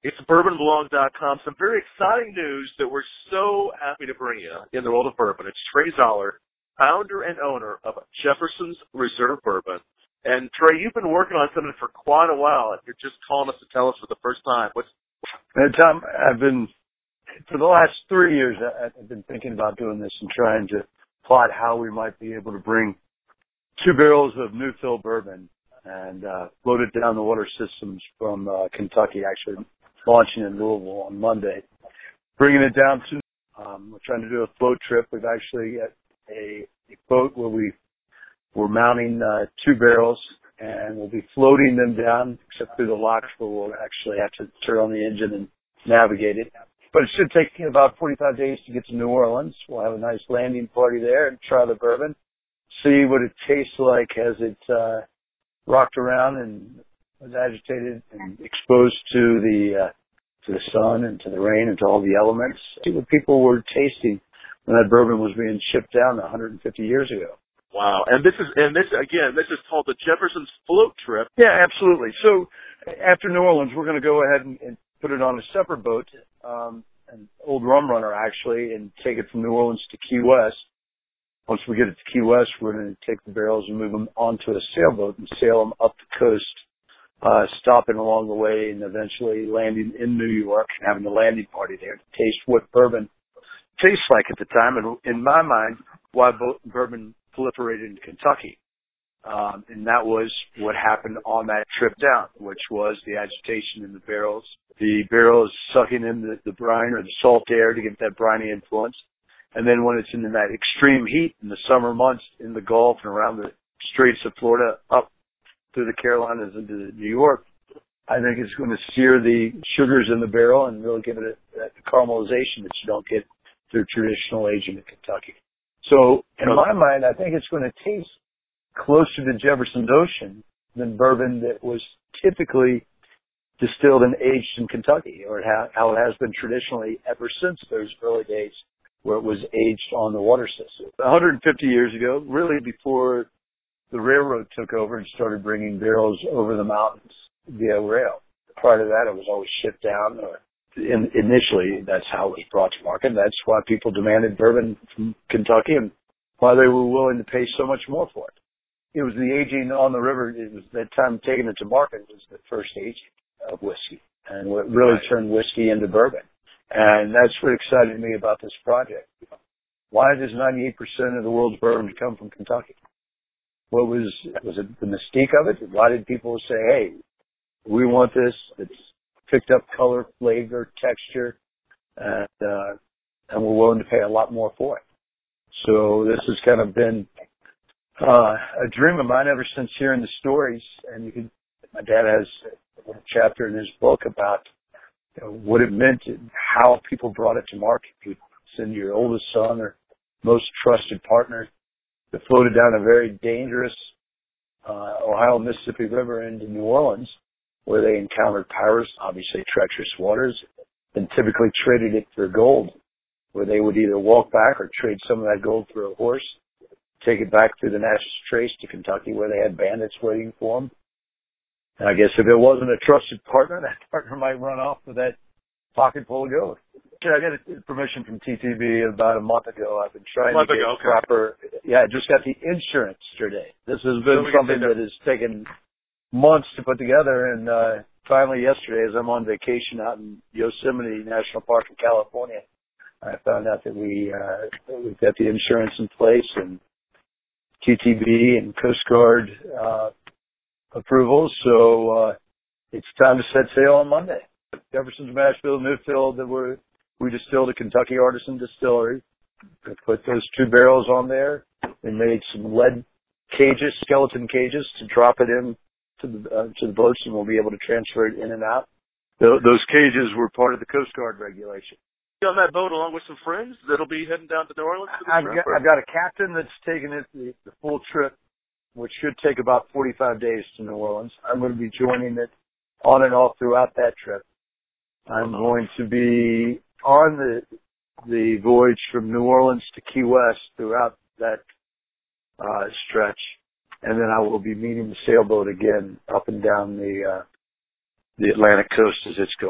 It's bourbonblog.com. Some very exciting news that we're so happy to bring you in the world of bourbon. It's Trey Zoeller, founder and owner of Jefferson's Reserve Bourbon. And Trey, you've been working on something for quite a while. You're just calling us to tell us for the first time. Tom, for the last 3 years, I've been thinking about doing this and trying to plot how we might be able to bring 2 barrels of new fill bourbon and float it down the water systems from Kentucky, actually launching in Louisville on Monday, bringing it down to, we're trying to do a float trip. We've actually got a boat where we're mounting 2 barrels, and we'll be floating them down, except through the locks where we'll actually have to turn on the engine and navigate it. But it should take about 45 days to get to New Orleans. We'll have a nice landing party there and try the bourbon, see what it tastes like as it's rocked around and was agitated and exposed to the sun and to the rain and to all the elements. See what people were tasting when that bourbon was being shipped down 150 years ago. Wow. And this is called the Jefferson's Float Trip. Yeah, absolutely. So after New Orleans, we're going to go ahead and put it on a separate boat, an old rum runner actually, and take it from New Orleans to Key West. Once we get it to Key West, we're going to take the barrels and move them onto a sailboat and sail them up the coast, stopping along the way and eventually landing in New York and having a landing party there to taste what bourbon tastes like at the time. And in my mind, why bourbon proliferated in Kentucky. And that was what happened on that trip down, which was the agitation in the barrels sucking in the brine or the salt air to get that briny influence. And then when it's in that extreme heat in the summer months in the Gulf and around the Straits of Florida up through the Carolinas into New York, I think it's going to sear the sugars in the barrel and really give it that caramelization that you don't get through traditional aging in Kentucky. So in my mind, I think it's going to taste closer to Jefferson's Ocean than bourbon that was typically distilled and aged in Kentucky, or how it has been traditionally ever since those early days where it was aged on the water system. 150 years ago, really before the railroad took over and started bringing barrels over the mountains via rail. Prior to that, it was always shipped down. Initially, that's how it was brought to market. That's why people demanded bourbon from Kentucky and why they were willing to pay so much more for it. It was the aging on the river. It was that time taking it to market was the first aging of whiskey, and what really turned whiskey into bourbon. And that's what excited me about this project. Why does 98% of the world's bourbon come from Kentucky? What was it the mystique of it? Why did people say, hey, we want this? It's picked up color, flavor, texture, and we're willing to pay a lot more for it. So this has kind of been a dream of mine ever since hearing the stories. And my dad has a chapter in his book about what it meant and how people brought it to market. You send your oldest son or most trusted partner to float it down a very dangerous Ohio-Mississippi River into New Orleans, where they encountered pirates, obviously treacherous waters, and typically traded it for gold, where they would either walk back or trade some of that gold for a horse, take it back through the Natchez Trace to Kentucky, where they had bandits waiting for them. And I guess if it wasn't a trusted partner, that partner might run off with that pocket full of gold. I got permission from TTB about a month ago. I've been trying to get proper. Yeah, I just got the insurance today. This has been something that has taken months to put together, and finally yesterday, as I'm on vacation out in Yosemite National Park in California, I found out that we've got the insurance in place and TTB and Coast Guard approvals. So it's time to set sail on Monday. Jefferson's Mash Bill, new fill that we distilled at Kentucky Artisan Distillery. We put those 2 barrels on there and made some lead cages, skeleton cages, to drop it in to the boats, and we'll be able to transfer it in and out. Those cages were part of the Coast Guard regulation. On that boat along with some friends that'll be heading down to New Orleans for the trip? I've got a captain that's taking it the full trip, which should take about 45 days to New Orleans. I'm going to be joining it on and off throughout that trip. I'm going to be on the voyage from New Orleans to Key West throughout that stretch, and then I will be meeting the sailboat again up and down the Atlantic coast as it's going.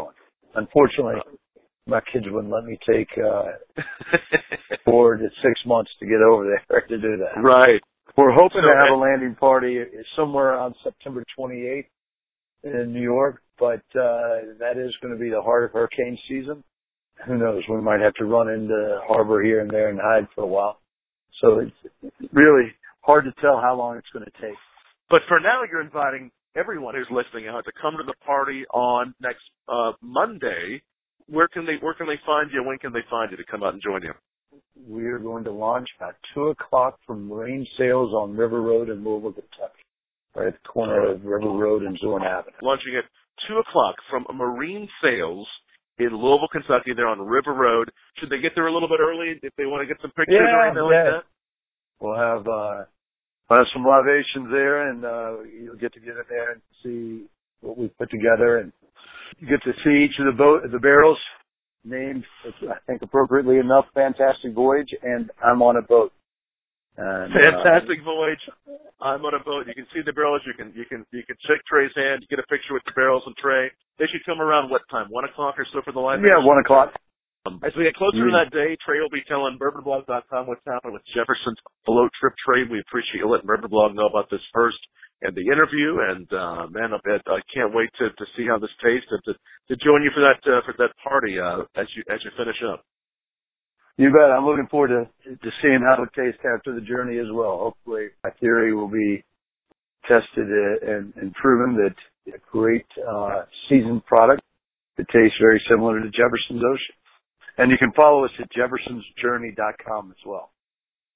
unfortunately, my kids wouldn't let me take 4 to 6 months to get over there to do that. Right. We're hoping to have a landing party somewhere on September 28th in New York, but that is going to be the heart of hurricane season. Who knows? We might have to run into the harbor here and there and hide for a while. So it's really hard to tell how long it's going to take. But for now, you're inviting everyone who's listening out to come to the party on next Monday. Where can they find you? When can they find you to come out and join you? We are going to launch about 2 o'clock from Marine Sales on River Road in Louisville, Kentucky, right at the corner of River Road and Zorn Avenue. Launching at 2 o'clock from Marine Sales in Louisville, Kentucky. They're on River Road. Should they get there a little bit early if they want to get some pictures or anything like that? We'll have some libations there, and you'll get to get in there and see what we've put together, and you get to see each of the barrels named, I think appropriately enough, Fantastic Voyage, and I'm on a boat. And, Fantastic Voyage. I'm on a boat. You can see the barrels. You can shake Trey's hand. You get a picture with the barrels and Trey. They should come around what time? 1 o'clock or so for the live? Yeah, 1 o'clock. As we get closer to that day, Trey will be telling bourbonblog.com what's happening with Jefferson's float trip. Trey, we appreciate you letting Bourbon Blog know about this first and the interview. And man, I can't wait to see how this tastes and to join you for that party as you finish up. You bet. I'm looking forward to seeing how it tastes after the journey as well. Hopefully, my theory will be tested and proven that a great seasoned product that tastes very similar to Jefferson's Ocean. And you can follow us at jeffersonsjourney.com as well.